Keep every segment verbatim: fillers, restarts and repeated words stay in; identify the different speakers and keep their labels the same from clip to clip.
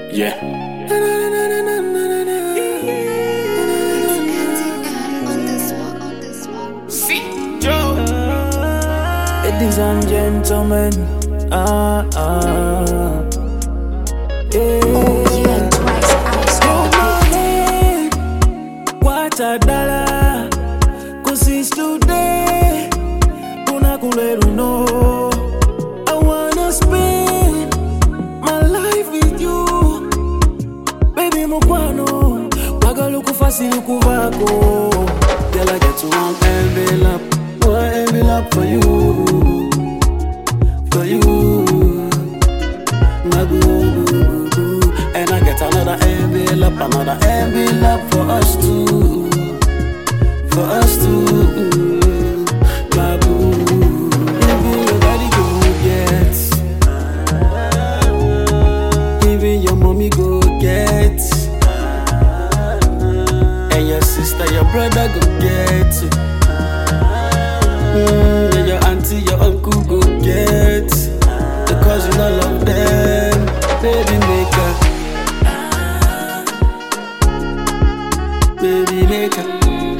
Speaker 1: Yeah. See, Joe.
Speaker 2: Ladies and gentlemen, ah ah, yeah. What a dollar, cause it's today. Kuna kuleru no. I wanna spend my life with you, baby mukwano. Wagalu kufasili kuvako. Girl, I get to one envelope, one envelope for you, for you. My boo, boo, boo, boo. And I get another envelope, another envelope for us two, for us two. My boo, even your daddy go get, even your mommy go get, and your sister, your brother go get, mm, and your auntie, your uncle go get, because you don't love them, baby maker, baby maker.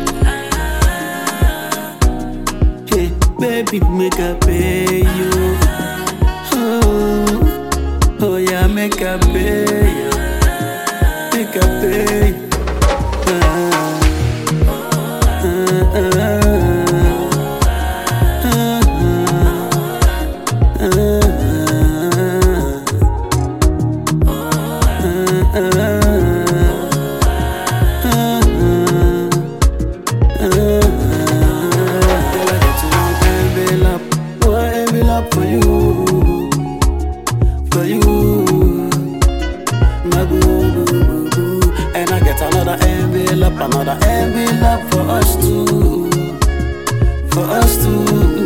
Speaker 2: Hey, baby, make her pay you. Oh, oh yeah, make her pay you. Make her pay. Ah, ah, ah, ah, ah, ah, ah. For you, for you, my boo, boo, boo, boo. And I get another envelope, another envelope for us two, for us two.